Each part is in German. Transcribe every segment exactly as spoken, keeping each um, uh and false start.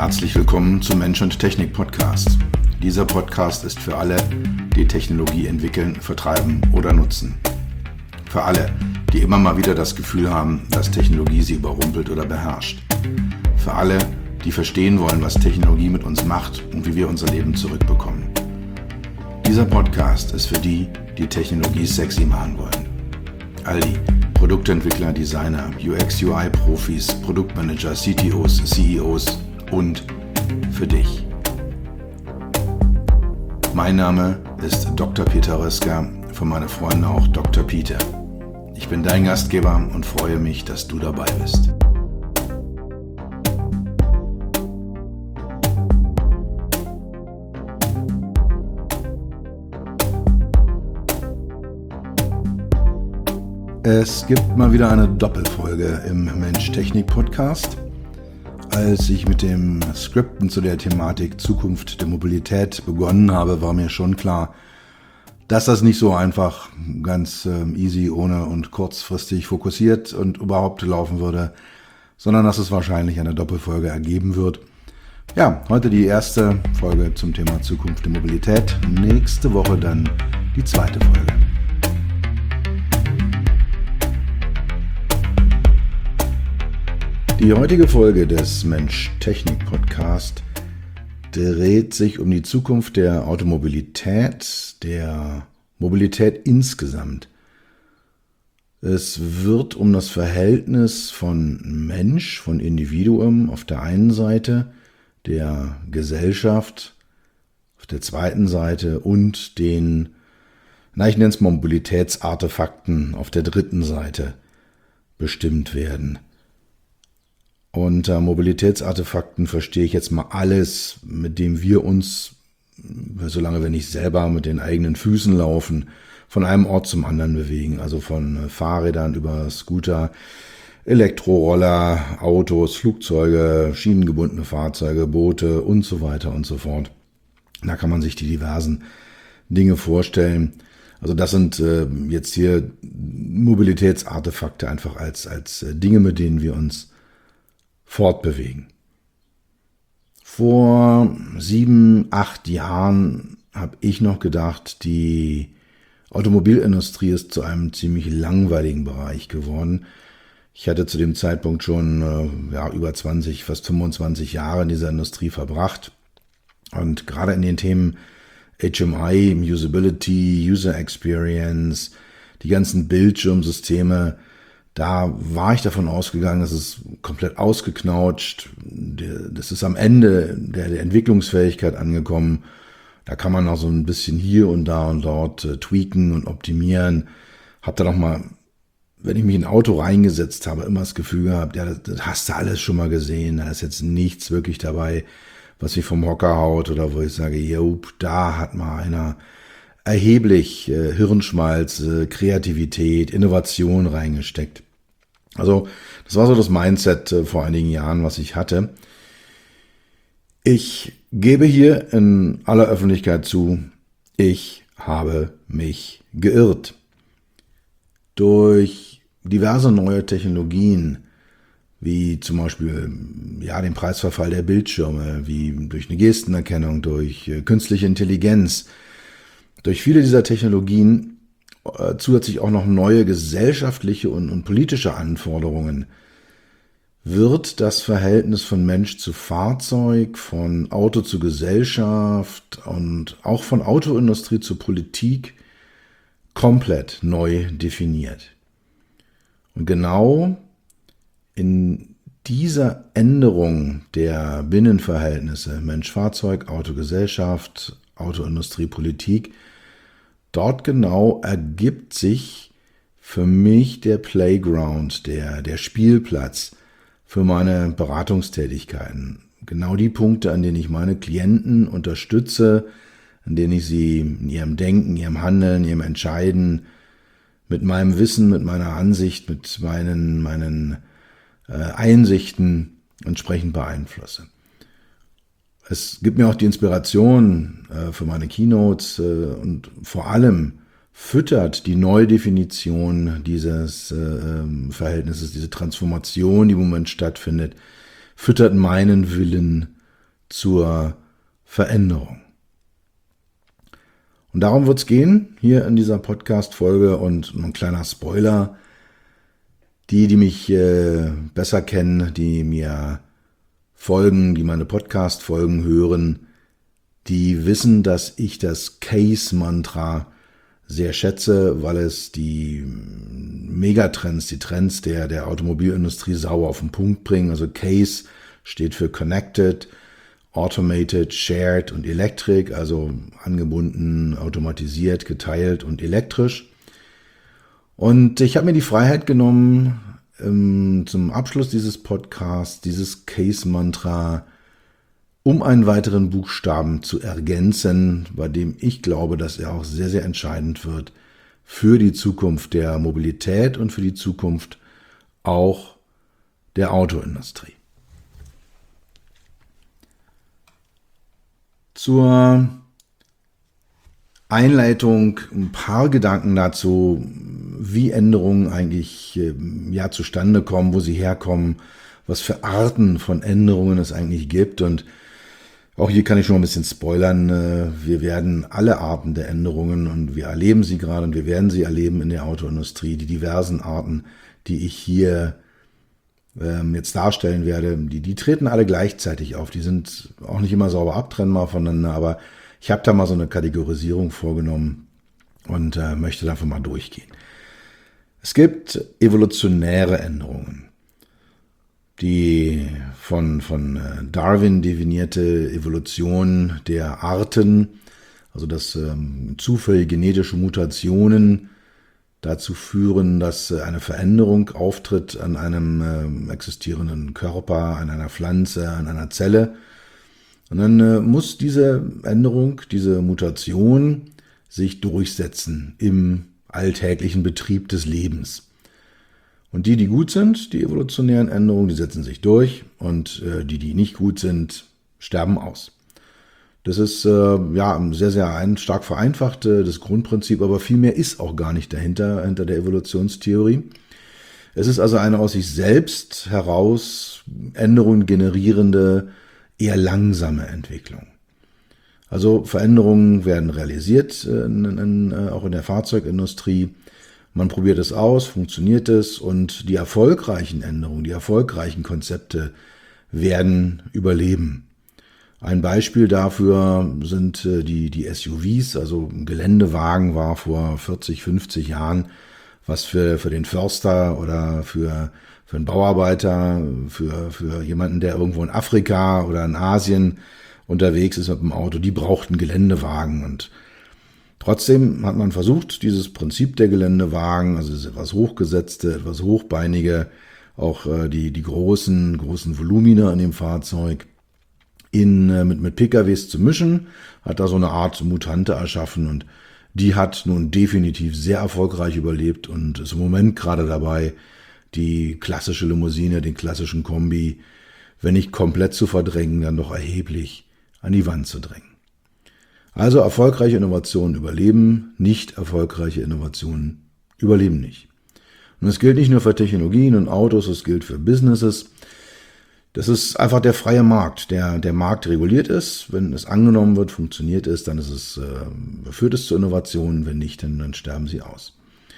Herzlich willkommen zum Mensch und Technik Podcast. Dieser Podcast ist für alle, die Technologie entwickeln, vertreiben oder nutzen. Für alle, die immer mal wieder das Gefühl haben, dass Technologie sie überrumpelt oder beherrscht. Für alle, die verstehen wollen, was Technologie mit uns macht und wie wir unser Leben zurückbekommen. Dieser Podcast ist für die, die Technologie sexy machen wollen. All die Produktentwickler, Designer, U X U I-Profis, Produktmanager, C T Os, C E Os und für dich. Mein Name ist Doktor Peter Röska, von meinen Freunden auch Doktor Peter. Ich bin dein Gastgeber und freue mich, dass du dabei bist. Es gibt mal wieder eine Doppelfolge im Mensch-Technik-Podcast. Als ich mit dem Skripten zu der Thematik Zukunft der Mobilität begonnen habe, war mir schon klar, dass das nicht so einfach ganz easy, ohne und kurzfristig fokussiert und überhaupt laufen würde, sondern dass es wahrscheinlich eine Doppelfolge ergeben wird. Ja, heute die erste Folge zum Thema Zukunft der Mobilität, nächste Woche dann die zweite Folge. Die heutige Folge des Mensch-Technik-Podcast dreht sich um die Zukunft der Automobilität, der Mobilität insgesamt. Es wird um das Verhältnis von Mensch, von Individuum auf der einen Seite, der Gesellschaft auf der zweiten Seite und den, na, ich nenne es Mobilitätsartefakten auf der dritten Seite bestimmt werden. Unter Mobilitätsartefakten verstehe ich jetzt mal alles, mit dem wir uns, solange wir nicht selber mit den eigenen Füßen laufen, von einem Ort zum anderen bewegen. Also von Fahrrädern über Scooter, Elektroroller, Autos, Flugzeuge, schienengebundene Fahrzeuge, Boote und so weiter und so fort. Da kann man sich die diversen Dinge vorstellen. Also das sind äh, jetzt hier Mobilitätsartefakte einfach als, als Dinge, mit denen wir uns fortbewegen. Vor sieben, acht Jahren habe ich noch gedacht, die Automobilindustrie ist zu einem ziemlich langweiligen Bereich geworden. Ich hatte zu dem Zeitpunkt schon äh, ja, über zwanzig, fast fünfundzwanzig Jahre in dieser Industrie verbracht. Und gerade in den Themen H M I, Usability, User Experience, die ganzen Bildschirmsysteme, da war ich davon ausgegangen, dass es komplett ausgeknautscht, das ist am Ende der, der Entwicklungsfähigkeit angekommen. Da kann man noch so ein bisschen hier und da und dort äh, tweaken und optimieren. Hab da noch mal, wenn ich mich in ein Auto reingesetzt habe, immer das Gefühl gehabt, ja, das, das hast du alles schon mal gesehen. Da ist jetzt nichts wirklich dabei, was mich vom Hocker haut oder wo ich sage, jo, da hat mal einer erheblich äh, Hirnschmalz, äh, Kreativität, Innovation reingesteckt. Also das war so das Mindset äh, vor einigen Jahren, was ich hatte. Ich gebe hier in aller Öffentlichkeit zu, ich habe mich geirrt. Durch diverse neue Technologien, wie zum Beispiel ja, den Preisverfall der Bildschirme, wie durch eine Gestenerkennung, durch äh, künstliche Intelligenz, durch viele dieser Technologien äh, zusätzlich auch noch neue gesellschaftliche und, und politische Anforderungen, wird das Verhältnis von Mensch zu Fahrzeug, von Auto zu Gesellschaft und auch von Autoindustrie zu Politik komplett neu definiert. Und genau in dieser Änderung der Binnenverhältnisse Mensch-Fahrzeug, Auto-Gesellschaft, Autoindustrie, Politik, dort genau ergibt sich für mich der Playground, der, der Spielplatz für meine Beratungstätigkeiten. Genau die Punkte, an denen ich meine Klienten unterstütze, an denen ich sie in ihrem Denken, ihrem Handeln, ihrem Entscheiden, mit meinem Wissen, mit meiner Ansicht, mit meinen, meinen äh, Einsichten entsprechend beeinflusse. Es gibt mir auch die Inspiration äh, für meine Keynotes äh, und vor allem füttert die Neudefinition dieses äh, Verhältnisses, diese Transformation, die im Moment stattfindet, füttert meinen Willen zur Veränderung. Und darum wird es gehen, hier in dieser Podcast-Folge, und ein kleiner Spoiler: Die, die mich äh, besser kennen, die mir folgen, die meine Podcast-Folgen hören, die wissen, dass ich das Case-Mantra sehr schätze, weil es die Megatrends, die Trends der, der Automobilindustrie sauber auf den Punkt bringen. Also Case steht für Connected, Automated, Shared und Electric, also angebunden, automatisiert, geteilt und elektrisch. Und ich habe mir die Freiheit genommen, ähm, zum Abschluss dieses Podcasts dieses Case-Mantra um einen weiteren Buchstaben zu ergänzen, bei dem ich glaube, dass er auch sehr, sehr entscheidend wird für die Zukunft der Mobilität und für die Zukunft auch der Autoindustrie. Zur Einleitung ein paar Gedanken dazu, wie Änderungen eigentlich ja zustande kommen, wo sie herkommen, was für Arten von Änderungen es eigentlich gibt. Und auch hier kann ich schon mal ein bisschen spoilern. Wir werden alle Arten der Änderungen, und wir erleben sie gerade und wir werden sie erleben in der Autoindustrie, die diversen Arten, die ich hier ähm, jetzt darstellen werde, die, die treten alle gleichzeitig auf. Die sind auch nicht immer sauber abtrennbar voneinander, aber ich habe da mal so eine Kategorisierung vorgenommen und äh, möchte davon mal durchgehen. Es gibt evolutionäre Änderungen. Die von, von Darwin definierte Evolution der Arten, also dass ähm, zufällige genetische Mutationen dazu führen, dass äh, eine Veränderung auftritt an einem äh, existierenden Körper, an einer Pflanze, an einer Zelle. Und dann äh, muss diese Änderung, diese Mutation sich durchsetzen im alltäglichen Betrieb des Lebens. Und die, die gut sind, die evolutionären Änderungen, die setzen sich durch, und äh, die, die nicht gut sind, sterben aus. Das ist äh, ja sehr, sehr ein, stark vereinfacht, äh, das Grundprinzip, aber viel mehr ist auch gar nicht dahinter, hinter der Evolutionstheorie. Es ist also eine aus sich selbst heraus Änderungen generierende, eher langsame Entwicklung. Also Veränderungen werden realisiert, äh, in, in, äh, auch in der Fahrzeugindustrie. Man probiert es aus, funktioniert es, und die erfolgreichen Änderungen, die erfolgreichen Konzepte werden überleben. Ein Beispiel dafür sind die, die S U Vs, also ein Geländewagen war vor vierzig, fünfzig Jahren was für, für den Förster oder für, für einen Bauarbeiter, für, für jemanden, der irgendwo in Afrika oder in Asien unterwegs ist mit dem Auto. Die brauchten Geländewagen, und trotzdem hat man versucht, dieses Prinzip der Geländewagen, also das etwas hochgesetzte, etwas hochbeinige, auch äh, die, die großen, großen Volumina in dem Fahrzeug in, äh, mit, mit P K Ws zu mischen, hat da so eine Art Mutante erschaffen, und die hat nun definitiv sehr erfolgreich überlebt und ist im Moment gerade dabei, die klassische Limousine, den klassischen Kombi, wenn nicht komplett zu verdrängen, dann doch erheblich an die Wand zu drängen. Also erfolgreiche Innovationen überleben, nicht erfolgreiche Innovationen überleben nicht. Und das gilt nicht nur für Technologien und Autos, es gilt für Businesses. Das ist einfach der freie Markt. Der, der Markt reguliert ist. Wenn es angenommen wird, funktioniert es, dann ist es, äh, führt es zu Innovationen. Wenn nicht, dann, dann sterben sie aus.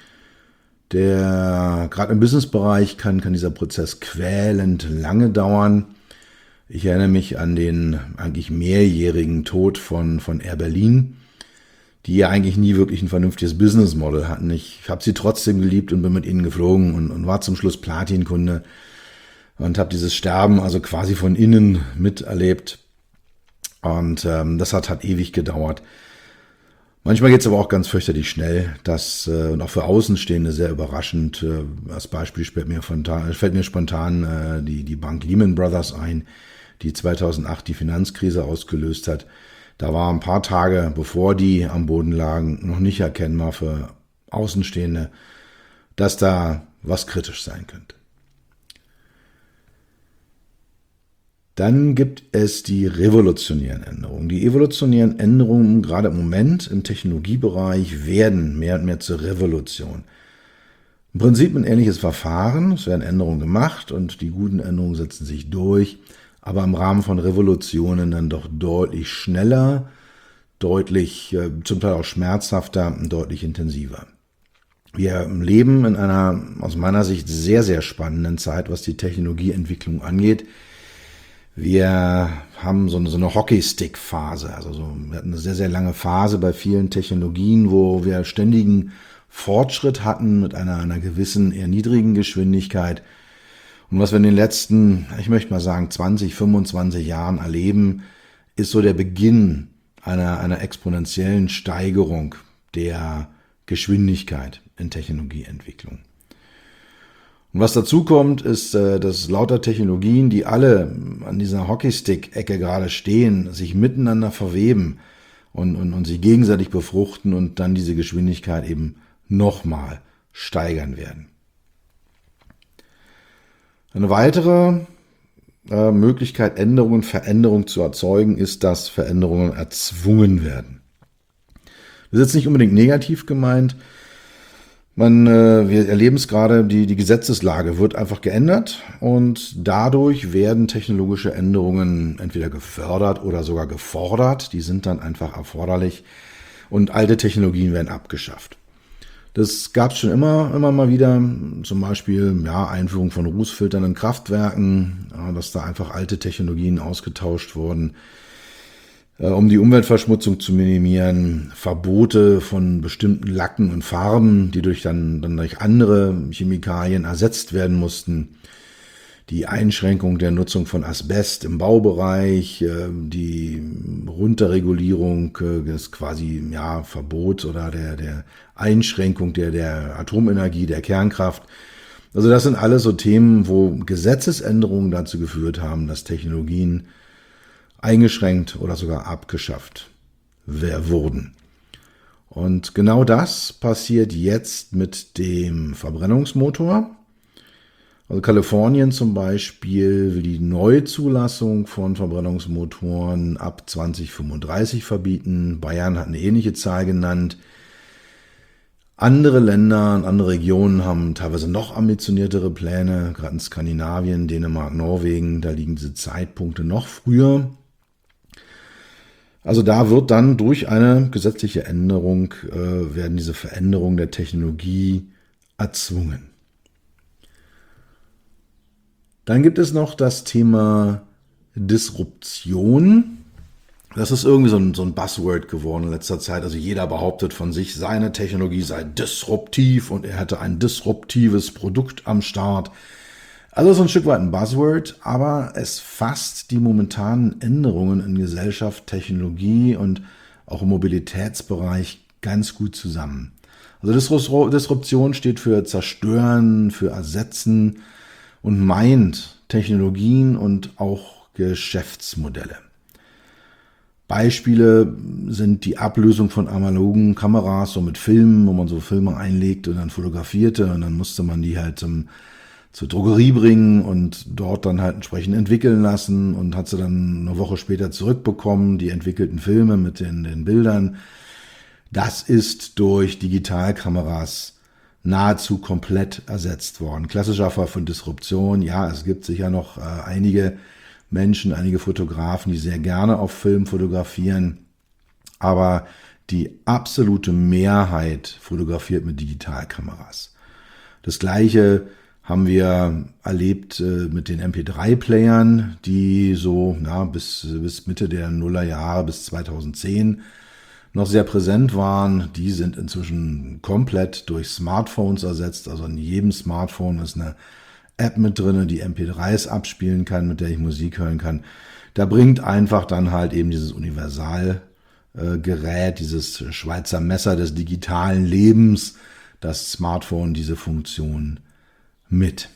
Der, gerade im Businessbereich kann, kann dieser Prozess quälend lange dauern. Ich erinnere mich an den eigentlich mehrjährigen Tod von, von Air Berlin, die ja eigentlich nie wirklich ein vernünftiges Businessmodel hatten. Ich habe sie trotzdem geliebt und bin mit ihnen geflogen und, und war zum Schluss Platinkunde und habe dieses Sterben also quasi von innen miterlebt. Und ähm, das hat, hat ewig gedauert. Manchmal geht es aber auch ganz fürchterlich schnell. Das äh, und auch für Außenstehende sehr überraschend. Äh, als Beispiel fällt mir, von, fällt mir spontan äh, die, die Bank Lehman Brothers ein, die zweitausendacht die Finanzkrise ausgelöst hat. Da war ein paar Tage, bevor die am Boden lagen, noch nicht erkennbar für Außenstehende, dass da was kritisch sein könnte. Dann gibt es die revolutionären Änderungen. Die evolutionären Änderungen, gerade im Moment im Technologiebereich, werden mehr und mehr zur Revolution. Im Prinzip ein ähnliches Verfahren. Es werden Änderungen gemacht und die guten Änderungen setzen sich durch. aber im Rahmen von Revolutionen dann doch deutlich schneller, deutlich, äh, zum Teil auch schmerzhafter und deutlich intensiver. Wir leben in einer aus meiner Sicht sehr, sehr spannenden Zeit, was die Technologieentwicklung angeht. Wir haben so eine, so eine Hockeystick-Phase, also so, wir hatten eine sehr, sehr lange Phase bei vielen Technologien, wo wir ständigen Fortschritt hatten mit einer, einer gewissen, eher niedrigen Geschwindigkeit. Und was wir in den letzten, ich möchte mal sagen, zwanzig, fünfundzwanzig Jahren erleben, ist so der Beginn einer, einer exponentiellen Steigerung der Geschwindigkeit in Technologieentwicklung. Und was dazu kommt, ist, dass lauter Technologien, die alle an dieser Hockeystick-Ecke gerade stehen, sich miteinander verweben und, und, und sich gegenseitig befruchten und dann diese Geschwindigkeit eben nochmal steigern werden. Eine weitere äh, Möglichkeit, Änderungen, Veränderungen zu erzeugen, ist, dass Veränderungen erzwungen werden. Das ist jetzt nicht unbedingt negativ gemeint. Man, äh, wir erleben es gerade, die, die Gesetzeslage wird einfach geändert und dadurch werden technologische Änderungen entweder gefördert oder sogar gefordert. Die sind dann einfach erforderlich und alte Technologien werden abgeschafft. Das gab es schon immer, immer mal wieder, zum Beispiel ja, Einführung von Rußfiltern in Kraftwerken, ja, dass da einfach alte Technologien ausgetauscht wurden, äh, um die Umweltverschmutzung zu minimieren, Verbote von bestimmten Lacken und Farben, die durch dann, dann durch andere Chemikalien ersetzt werden mussten, die Einschränkung der Nutzung von Asbest im Baubereich, äh, die Runterregulierung äh, des quasi ja, Verbot oder der, der Einschränkung der, der Atomenergie, der Kernkraft. Also das sind alles so Themen, wo Gesetzesänderungen dazu geführt haben, dass Technologien eingeschränkt oder sogar abgeschafft wurden. Und genau das passiert jetzt mit dem Verbrennungsmotor. Also Kalifornien zum Beispiel will die Neuzulassung von Verbrennungsmotoren ab zwanzig fünfunddreißig verbieten. Bayern hat eine ähnliche Zahl genannt. Andere Länder und andere Regionen haben teilweise noch ambitioniertere Pläne, gerade in Skandinavien, Dänemark, Norwegen, da liegen diese Zeitpunkte noch früher. Also da wird dann durch eine gesetzliche Änderung, äh, werden diese Veränderungen der Technologie erzwungen. Dann gibt es noch das Thema Disruption. Das ist irgendwie so ein, so ein Buzzword geworden in letzter Zeit. Also jeder behauptet von sich, seine Technologie sei disruptiv und er hätte ein disruptives Produkt am Start. Also so ein Stück weit ein Buzzword, aber es fasst die momentanen Änderungen in Gesellschaft, Technologie und auch im Mobilitätsbereich ganz gut zusammen. Also Disruption steht für Zerstören, für Ersetzen und meint Technologien und auch Geschäftsmodelle. Beispiele sind die Ablösung von analogen Kameras, so mit Filmen, wo man so Filme einlegt und dann fotografierte und dann musste man die halt zum, zur Drogerie bringen und dort dann halt entsprechend entwickeln lassen und hat sie dann eine Woche später zurückbekommen, die entwickelten Filme mit den, den Bildern. Das ist durch Digitalkameras nahezu komplett ersetzt worden. Klassischer Fall von Disruption, ja, es gibt sicher noch äh, einige Menschen, einige Fotografen, die sehr gerne auf Film fotografieren, aber die absolute Mehrheit fotografiert mit Digitalkameras. Das Gleiche haben wir erlebt äh, mit den M P drei Playern, die so na, bis, bis Mitte der Nullerjahre, bis zweitausendzehn noch sehr präsent waren. Die sind inzwischen komplett durch Smartphones ersetzt. Also in jedem Smartphone ist eine App mit drin, die M P dreis abspielen kann, mit der ich Musik hören kann. Da bringt einfach dann halt eben dieses Universalgerät, dieses Schweizer Messer des digitalen Lebens, das Smartphone, diese Funktion mit.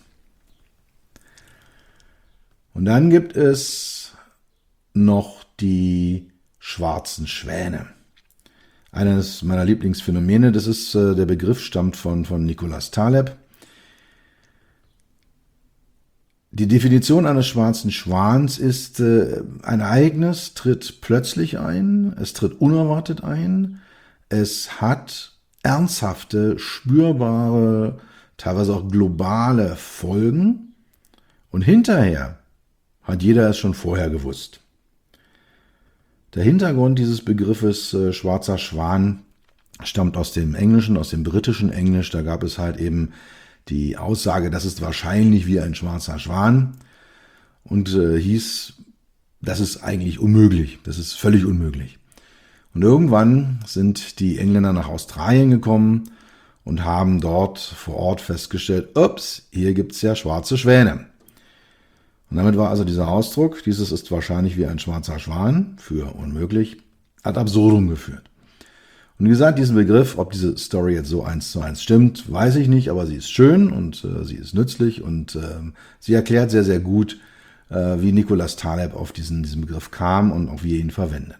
Und dann gibt es noch die schwarzen Schwäne. Eines meiner Lieblingsphänomene, das ist, äh, der Begriff stammt von, von Nicolas Taleb. Die Definition eines schwarzen Schwans ist, äh, ein Ereignis tritt plötzlich ein, es tritt unerwartet ein, es hat ernsthafte, spürbare, teilweise auch globale Folgen und hinterher hat jeder es schon vorher gewusst. Der Hintergrund dieses Begriffes äh, schwarzer Schwan stammt aus dem Englischen, aus dem britischen Englisch. Da gab es halt eben die Aussage, das ist wahrscheinlich wie ein schwarzer Schwan und äh, hieß, das ist eigentlich unmöglich, das ist völlig unmöglich. Und irgendwann sind die Engländer nach Australien gekommen und haben dort vor Ort festgestellt, ups, hier gibt's ja schwarze Schwäne. Und damit war also dieser Ausdruck, dieses ist wahrscheinlich wie ein schwarzer Schwan, für unmöglich, ad absurdum geführt. Und wie gesagt, diesen Begriff, ob diese Story jetzt so eins zu eins stimmt, weiß ich nicht, aber sie ist schön und äh, sie ist nützlich und äh, sie erklärt sehr, sehr gut, äh, wie Nicholas Taleb auf diesen, diesen Begriff kam und auch wie er ihn verwendet.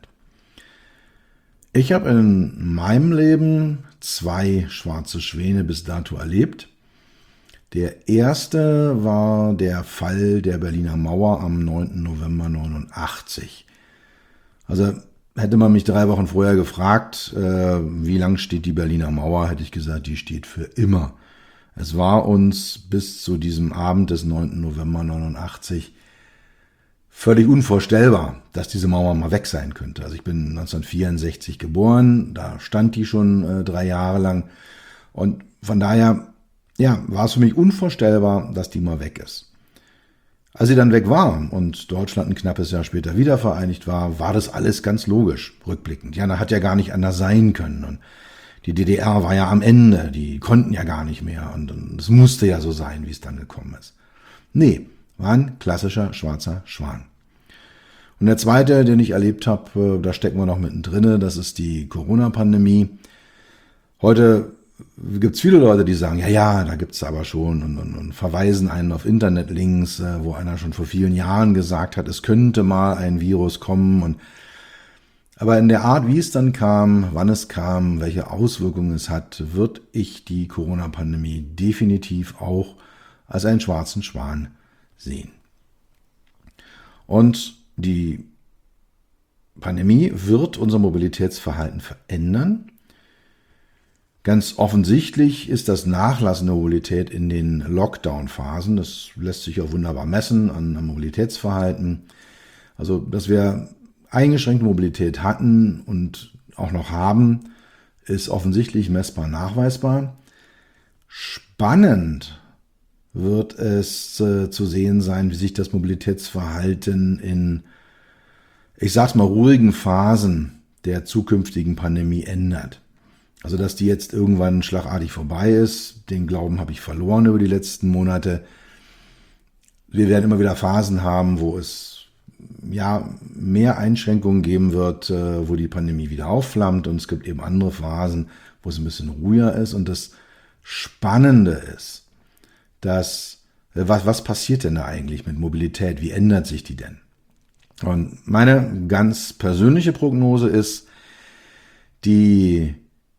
Ich habe in meinem Leben zwei schwarze Schwäne bis dato erlebt. Der erste war der Fall der Berliner Mauer am neunten November neunundachtzig. Also hätte man mich drei Wochen vorher gefragt, äh, wie lang steht die Berliner Mauer, hätte ich gesagt, die steht für immer. Es war uns bis zu diesem Abend des neunten November neunundachtzig völlig unvorstellbar, dass diese Mauer mal weg sein könnte. Also ich bin neunzehnhundertvierundsechzig geboren, da stand die schon äh, drei Jahre lang und von daher ja, war es für mich unvorstellbar, dass die mal weg ist. Als sie dann weg war und Deutschland ein knappes Jahr später wieder vereinigt war, war das alles ganz logisch, rückblickend. Ja, da hat ja gar nicht anders sein können. Und die D D R war ja am Ende, die konnten ja gar nicht mehr. Und es musste ja so sein, wie es dann gekommen ist. Nee, war ein klassischer schwarzer Schwan. Und der zweite, den ich erlebt habe, da stecken wir noch mittendrin, das ist die Corona-Pandemie. Heute gibt es viele Leute, die sagen, ja, ja, da gibt's aber schon und, und, und verweisen einen auf Internetlinks, äh, wo einer schon vor vielen Jahren gesagt hat, es könnte mal ein Virus kommen. Und aber in der Art, wie es dann kam, wann es kam, welche Auswirkungen es hat, wird ich die Corona-Pandemie definitiv auch als einen schwarzen Schwan sehen. Und die Pandemie wird unser Mobilitätsverhalten verändern. Ganz offensichtlich ist das Nachlassen der Mobilität in den Lockdown-Phasen. Das lässt sich auch wunderbar messen an, an Mobilitätsverhalten. Also, dass wir eingeschränkte Mobilität hatten und auch noch haben, ist offensichtlich messbar nachweisbar. Spannend wird es äh, zu sehen sein, wie sich das Mobilitätsverhalten in, ich sag's mal, ruhigen Phasen der zukünftigen Pandemie ändert. Also, dass die jetzt irgendwann schlagartig vorbei ist, den Glauben habe ich verloren über die letzten Monate. Wir werden immer wieder Phasen haben, wo es ja mehr Einschränkungen geben wird, wo die Pandemie wieder aufflammt. Und es gibt eben andere Phasen, wo es ein bisschen ruhiger ist. Und das Spannende ist, dass was, was passiert denn da eigentlich mit Mobilität? Wie ändert sich die denn? Und meine ganz persönliche Prognose ist, die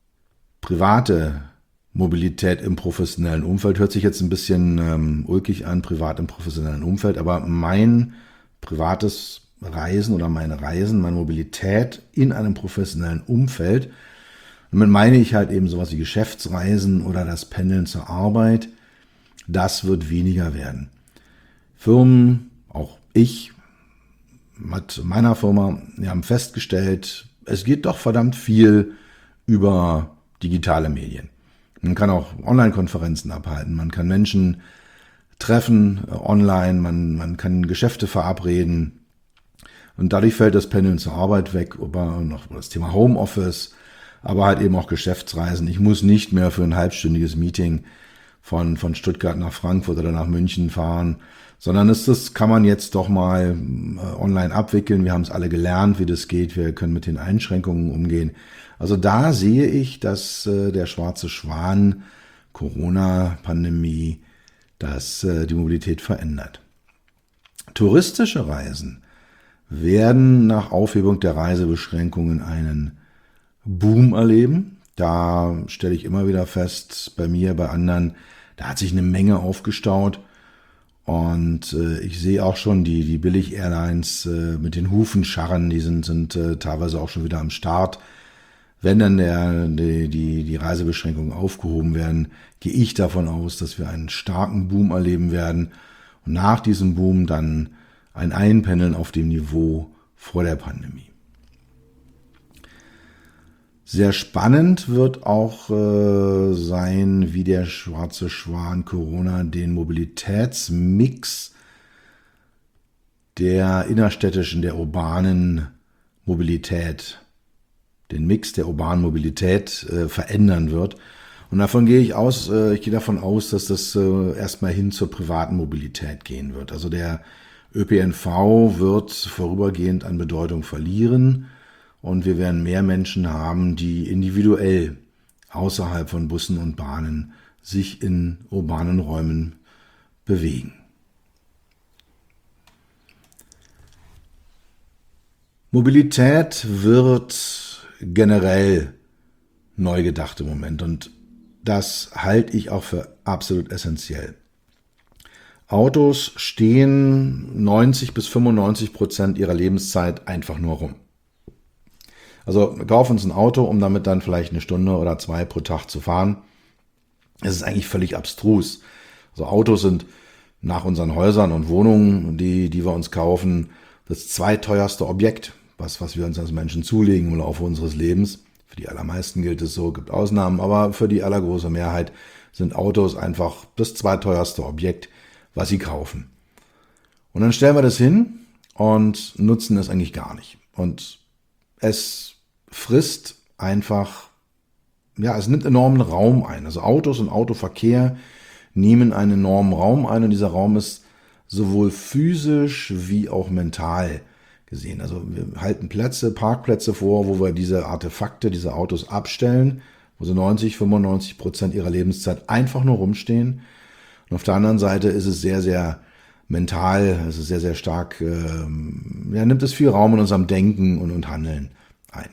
private Mobilität im professionellen Umfeld, hört sich jetzt ein bisschen ähm, ulkig an, privat im professionellen Umfeld, aber mein privates Reisen oder meine Reisen, meine Mobilität in einem professionellen Umfeld, damit meine ich halt eben sowas wie Geschäftsreisen oder das Pendeln zur Arbeit, das wird weniger werden. Firmen, auch ich mit meiner Firma, wir haben festgestellt, es geht doch verdammt viel über digitale Medien. Man kann auch Online-Konferenzen abhalten, man kann Menschen treffen äh, online, man, man kann Geschäfte verabreden und dadurch fällt das Pendeln zur Arbeit weg, aber noch das Thema Homeoffice, aber halt eben auch Geschäftsreisen. Ich muss nicht mehr für ein halbstündiges Meeting von, von Stuttgart nach Frankfurt oder nach München fahren, sondern das, das kann man jetzt doch mal äh, online abwickeln. Wir haben es alle gelernt, wie das geht, wir können mit den Einschränkungen umgehen. Also da sehe ich, dass äh, der schwarze Schwan, Corona-Pandemie, dass äh, die Mobilität verändert. Touristische Reisen werden nach Aufhebung der Reisebeschränkungen einen Boom erleben. Da stelle ich immer wieder fest, bei mir, bei anderen, da hat sich eine Menge aufgestaut. Und äh, ich sehe auch schon die, die Billig-Airlines äh, mit den Hufen scharren, die sind, sind äh, teilweise auch schon wieder am Start. Wenn dann der, die, die, die Reisebeschränkungen aufgehoben werden, gehe ich davon aus, dass wir einen starken Boom erleben werden und nach diesem Boom dann ein Einpendeln auf dem Niveau vor der Pandemie. Sehr spannend wird auch äh, sein, wie der schwarze Schwan Corona den Mobilitätsmix der innerstädtischen, der urbanen Mobilität, den Mix der urbanen Mobilität äh, verändern wird. Und davon gehe ich aus, äh, ich gehe davon aus, dass das äh, erstmal hin zur privaten Mobilität gehen wird. Also der Ö P N V wird vorübergehend an Bedeutung verlieren. Und wir werden mehr Menschen haben, die individuell außerhalb von Bussen und Bahnen sich in urbanen Räumen bewegen. Mobilität wird generell neu gedacht im Moment und das halte ich auch für absolut essentiell. Autos stehen neunzig bis fünfundneunzig Prozent ihrer Lebenszeit einfach nur rum. Also wir kaufen uns ein Auto, um damit dann vielleicht eine Stunde oder zwei pro Tag zu fahren. Es ist eigentlich völlig abstrus. Also Autos sind nach unseren Häusern und Wohnungen, die, die wir uns kaufen, das zweiteuerste Objekt, was, was wir uns als Menschen zulegen im Laufe unseres Lebens. Für die allermeisten gilt es so, gibt Ausnahmen, aber für die allergroße Mehrheit sind Autos einfach das zweiteuerste Objekt, was sie kaufen. Und dann stellen wir das hin und nutzen es eigentlich gar nicht. Und es frisst einfach, ja, es nimmt enormen Raum ein. Also Autos und Autoverkehr nehmen einen enormen Raum ein und dieser Raum ist sowohl physisch wie auch mental gesehen. Also wir halten Plätze, Parkplätze vor, wo wir diese Artefakte, diese Autos abstellen, wo sie neunzig, fünfundneunzig Prozent ihrer Lebenszeit einfach nur rumstehen. Und auf der anderen Seite ist es sehr, sehr mental, es ist sehr, sehr stark, ähm, ja, nimmt es viel Raum in unserem Denken und, und Handeln ein.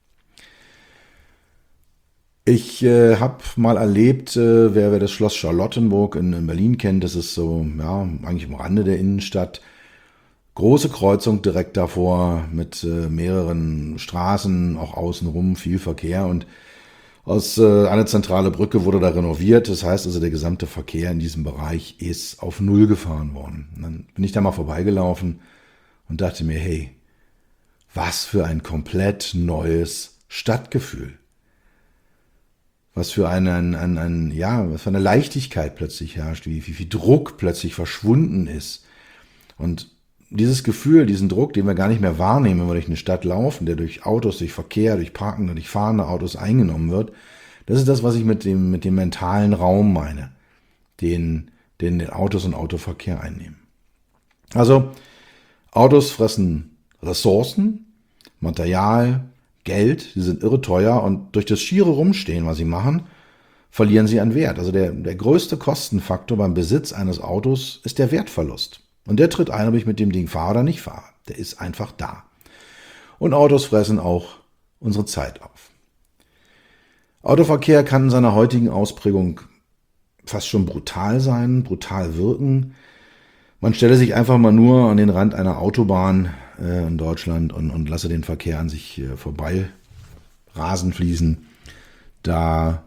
Ich äh, habe mal erlebt, äh, wer, wer das Schloss Charlottenburg in, in Berlin kennt, das ist so, ja, eigentlich am Rande der Innenstadt. Große Kreuzung direkt davor mit äh, mehreren Straßen, auch außenrum viel Verkehr und aus äh, eine zentrale Brücke wurde da renoviert. Das heißt also, der gesamte Verkehr in diesem Bereich ist auf Null gefahren worden. Und dann bin ich da mal vorbeigelaufen und dachte mir, hey, was für ein komplett neues Stadtgefühl. Was für ein, ein, ein, ein, ja, was für eine Leichtigkeit plötzlich herrscht, wie, wie viel Druck plötzlich verschwunden ist. Und dieses Gefühl, diesen Druck, den wir gar nicht mehr wahrnehmen, wenn wir durch eine Stadt laufen, der durch Autos, durch Verkehr, durch parkende, durch fahrende Autos eingenommen wird, das ist das, was ich mit dem, mit dem mentalen Raum meine, den, den, den Autos und Autoverkehr einnehmen. Also, Autos fressen Ressourcen, Material, Geld, die sind irre teuer und durch das schiere Rumstehen, was sie machen, verlieren sie an Wert. Also der, der größte Kostenfaktor beim Besitz eines Autos ist der Wertverlust. Und der tritt ein, ob ich mit dem Ding fahre oder nicht fahre. Der ist einfach da. Und Autos fressen auch unsere Zeit auf. Autoverkehr kann in seiner heutigen Ausprägung fast schon brutal sein, brutal wirken. Man stelle sich einfach mal nur an den Rand einer Autobahn äh, in Deutschland und, und lasse den Verkehr an sich äh, vorbei rasen fließen. Da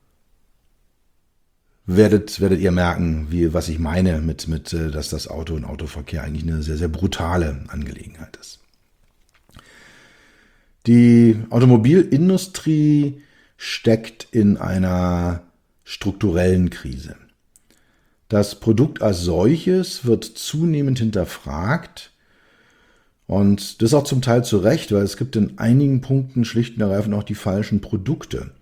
werdet, werdet ihr merken, wie, was ich meine, mit, mit, äh, dass das Auto und Autoverkehr eigentlich eine sehr, sehr brutale Angelegenheit ist. Die Automobilindustrie steckt in einer strukturellen Krise. Das Produkt als solches wird zunehmend hinterfragt und das auch zum Teil zu Recht, weil es gibt in einigen Punkten schlicht und ergreifend auch die falschen Produkte.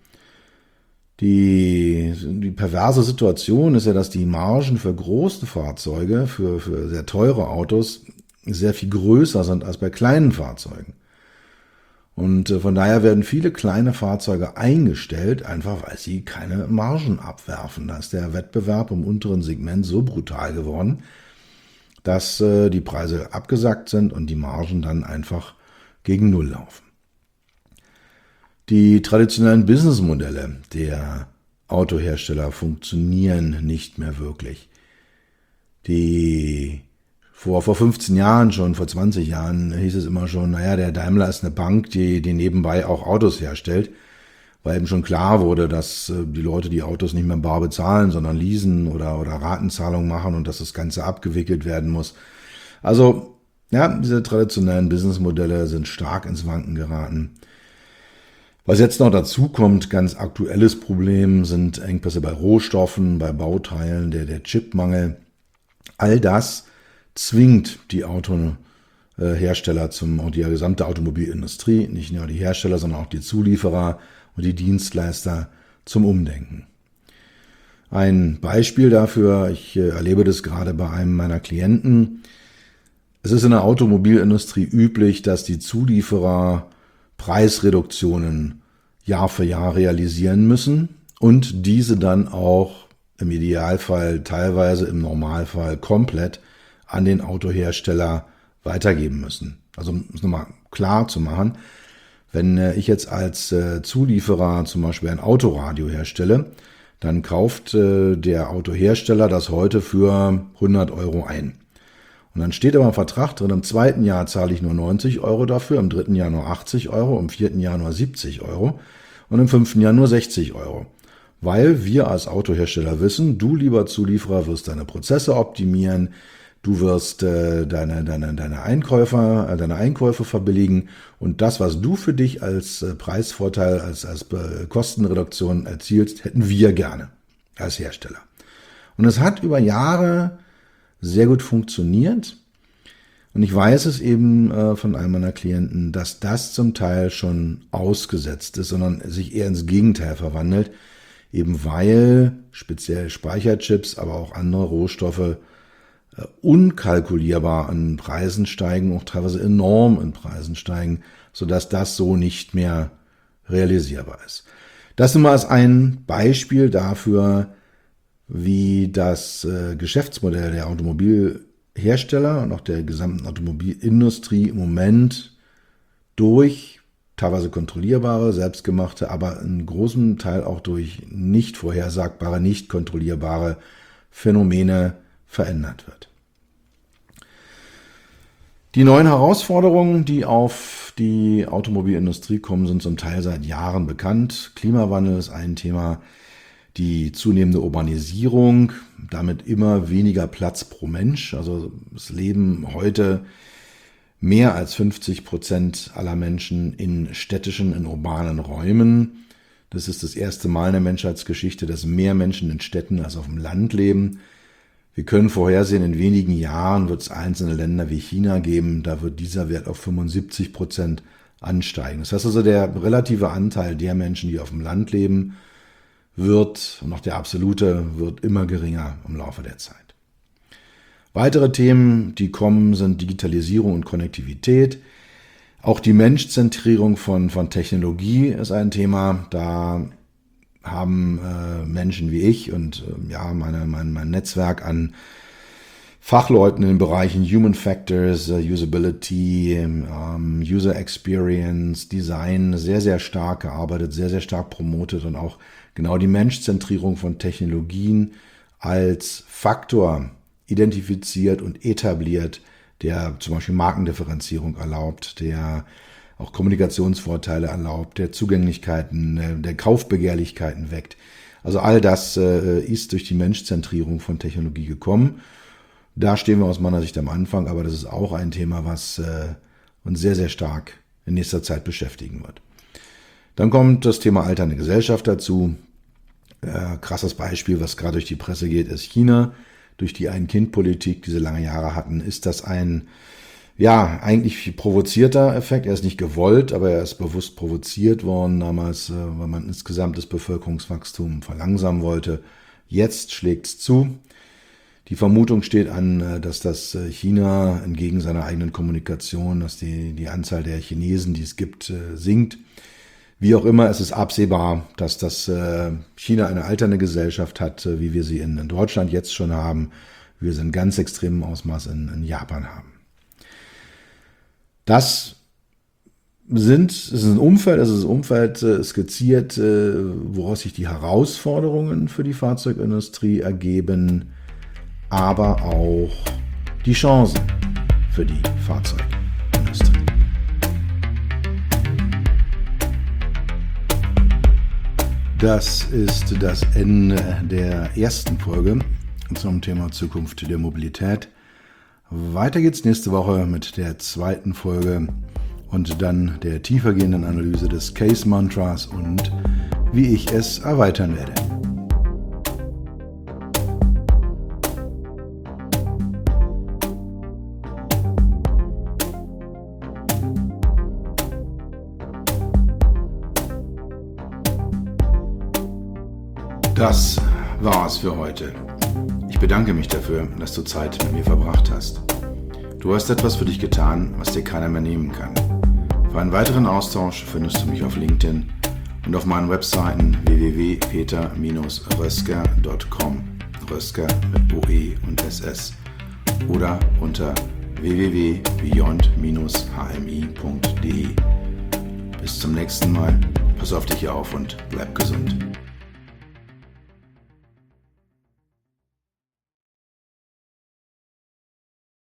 Die, die perverse Situation ist ja, dass die Margen für große Fahrzeuge, für, für sehr teure Autos sehr viel größer sind als bei kleinen Fahrzeugen. Und von daher werden viele kleine Fahrzeuge eingestellt, einfach weil sie keine Margen abwerfen. Da ist der Wettbewerb im unteren Segment so brutal geworden, dass äh, die Preise abgesackt sind und die Margen dann einfach gegen Null laufen. Die traditionellen Businessmodelle der Autohersteller funktionieren nicht mehr wirklich. Die Vor, vor fünfzehn Jahren schon, vor zwanzig Jahren hieß es immer schon, naja, der Daimler ist eine Bank, die, die nebenbei auch Autos herstellt, weil eben schon klar wurde, dass äh, die Leute die Autos nicht mehr bar bezahlen, sondern leasen oder, oder Ratenzahlung machen und dass das Ganze abgewickelt werden muss. Also Ja, diese traditionellen Businessmodelle sind stark ins Wanken geraten. Was jetzt noch dazu kommt, ganz aktuelles Problem, sind Engpässe bei Rohstoffen, bei Bauteilen, der, der Chipmangel. All das zwingt die Autohersteller zum, auch die gesamte Automobilindustrie, nicht nur die Hersteller, sondern auch die Zulieferer und die Dienstleister zum Umdenken. Ein Beispiel dafür, ich erlebe das gerade bei einem meiner Klienten. Es ist in der Automobilindustrie üblich, dass die Zulieferer Preisreduktionen Jahr für Jahr realisieren müssen und diese dann auch im Idealfall teilweise, im Normalfall komplett an den Autohersteller weitergeben müssen. Also um es nochmal klar zu machen, wenn ich jetzt als Zulieferer zum Beispiel ein Autoradio herstelle, dann kauft der Autohersteller das heute für hundert Euro ein. Und dann steht aber im Vertrag drin, im zweiten Jahr zahle ich nur neunzig Euro dafür, im dritten Jahr nur achtzig Euro, im vierten Jahr nur siebzig Euro und im fünften Jahr nur sechzig Euro. Weil wir als Autohersteller wissen, du, lieber Zulieferer, wirst deine Prozesse optimieren, du wirst äh, deine, deine, deine, Einkäufer, äh, deine Einkäufe verbilligen und das, was du für dich als äh, Preisvorteil, als, als äh, Kostenreduktion erzielst, hätten wir gerne als Hersteller. Und es hat über Jahre sehr gut funktioniert. Und ich weiß es eben äh, von einem meiner Klienten, dass das zum Teil schon ausgesetzt ist, sondern sich eher ins Gegenteil verwandelt, eben weil speziell Speicherchips, aber auch andere Rohstoffe äh, unkalkulierbar an Preisen steigen, auch teilweise enorm in Preisen steigen, sodass das so nicht mehr realisierbar ist. Das nun mal als ein Beispiel dafür, wie das äh, Geschäftsmodell der Automobilhersteller und auch der gesamten Automobilindustrie im Moment durch teilweise kontrollierbare, selbstgemachte, aber in großem Teil auch durch nicht vorhersagbare, nicht kontrollierbare Phänomene verändert wird. Die neuen Herausforderungen, die auf die Automobilindustrie kommen, sind zum Teil seit Jahren bekannt. Klimawandel ist ein Thema. Die zunehmende Urbanisierung, damit immer weniger Platz pro Mensch. Also es leben heute mehr als fünfzig Prozent aller Menschen in städtischen, in urbanen Räumen. Das ist das erste Mal in der Menschheitsgeschichte, dass mehr Menschen in Städten als auf dem Land leben. Wir können vorhersehen, in wenigen Jahren wird es einzelne Länder wie China geben, da wird dieser Wert auf fünfundsiebzig Prozent ansteigen. Das heißt also, der relative Anteil der Menschen, die auf dem Land leben, wird, und auch der absolute, wird immer geringer im Laufe der Zeit. Weitere Themen, die kommen, sind Digitalisierung und Konnektivität. Auch die Menschzentrierung von, von Technologie ist ein Thema. Da haben äh, Menschen wie ich und äh, ja meine, mein, mein Netzwerk an Fachleuten in den Bereichen Human Factors, uh, Usability, um, User Experience, Design sehr, sehr stark gearbeitet, sehr, sehr stark promotet und auch genau die Menschzentrierung von Technologien als Faktor identifiziert und etabliert, der zum Beispiel Markendifferenzierung erlaubt, der auch Kommunikationsvorteile erlaubt, der Zugänglichkeiten, der Kaufbegehrlichkeiten weckt. Also all das äh, ist durch die Menschzentrierung von Technologie gekommen. Da stehen wir aus meiner Sicht am Anfang, aber das ist auch ein Thema, was äh, uns sehr, sehr stark in nächster Zeit beschäftigen wird. Dann kommt das Thema alternde Gesellschaft dazu. Äh, krasses Beispiel, was gerade durch die Presse geht, ist China. Durch die Ein-Kind-Politik, die sie lange Jahre hatten, ist das ein, ja, eigentlich provozierter Effekt. Er ist nicht gewollt, aber er ist bewusst provoziert worden damals, äh, weil man insgesamt das Bevölkerungswachstum verlangsamen wollte. Jetzt schlägt's zu. Die Vermutung steht an, dass das China entgegen seiner eigenen Kommunikation, dass die, die Anzahl der Chinesen, die es gibt, sinkt. Wie auch immer, es ist absehbar, dass das China eine alternde Gesellschaft hat, wie wir sie in Deutschland jetzt schon haben, wie wir sie in ganz extremem Ausmaß in, in Japan haben. Das sind, es ist ein Umfeld, es ist ein Umfeld skizziert, woraus sich die Herausforderungen für die Fahrzeugindustrie ergeben, aber auch die Chancen für die Fahrzeugindustrie. Das ist das Ende der ersten Folge zum Thema Zukunft der Mobilität. Weiter geht's nächste Woche mit der zweiten Folge und dann der tiefergehenden Analyse des Case Mantras und wie ich es erweitern werde. Das war's für heute. Ich bedanke mich dafür, dass du Zeit mit mir verbracht hast. Du hast etwas für dich getan, was dir keiner mehr nehmen kann. Für einen weiteren Austausch findest du mich auf LinkedIn und auf meinen Webseiten w w w punkt peter rösker punkt com, Rösker mit O E und S S, oder unter w w w punkt beyond H M I punkt d e. Bis zum nächsten Mal, pass auf dich auf und bleib gesund.